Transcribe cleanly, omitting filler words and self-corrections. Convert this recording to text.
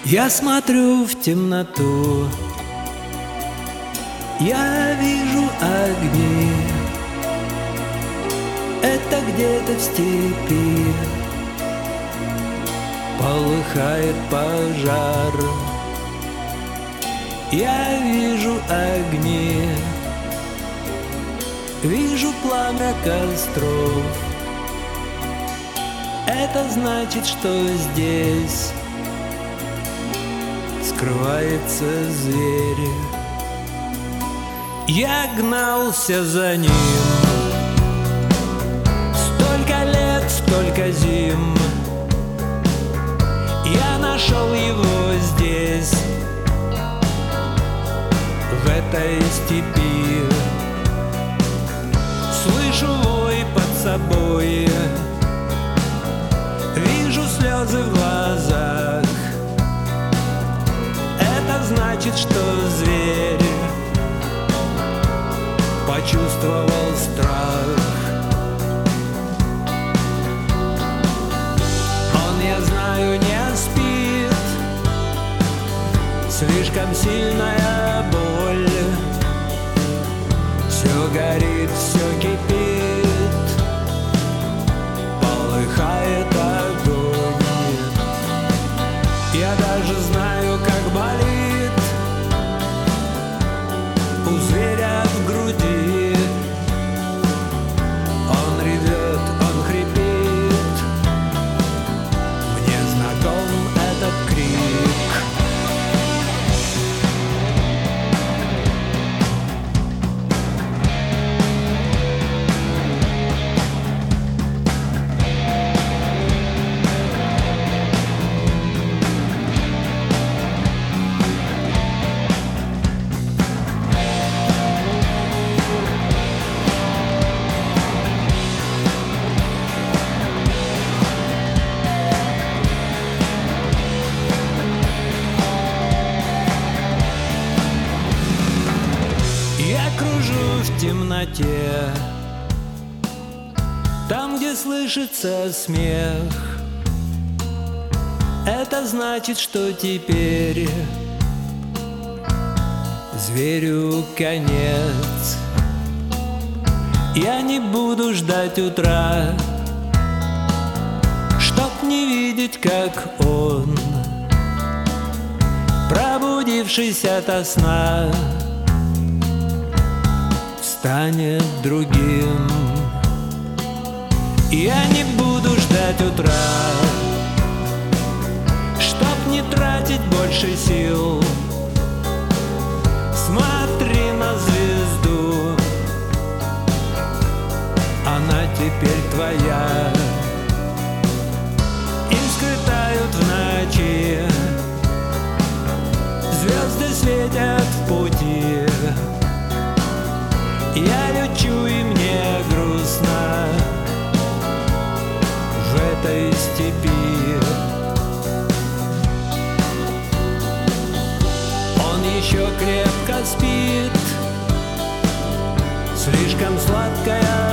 Я смотрю в темноту, я вижу огни. Это где-то в степи полыхает пожар. Я вижу огни, вижу пламя костров. Это значит, что здесь скрывается зверь. Я гнался за ним столько лет, столько зим. Я нашел его здесь, в этой степи. Слышу вой под собой, вижу слезы в глазах. Это значит, что зверь почувствовал страх. Он, я знаю, не спит, слишком сильная боль. Все горит, все кипит, полыхает огонь. Я даже знаю, как болит у зверя в груди. Он ревет, он хрипит, мне знаком этот крик. Кружу в темноте, там, где слышится смех. Это значит, что теперь зверю конец. Я не буду ждать утра, чтоб не видеть, как он, пробудившись ото сна, станет другим. Я не буду ждать утра, чтоб не тратить больше сил. Смотри на звезду, она теперь твоя. Искры тают в ночи, звезды светят в пути. Я лечу, и мне грустно в этой степи. Он еще крепко спит, слишком сладкая